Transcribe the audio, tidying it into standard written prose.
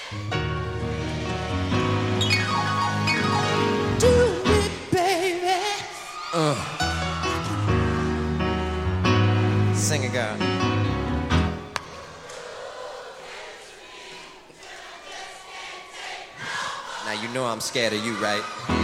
Do it, baby. Sing it, girl. Now you know I'm scared of you, right?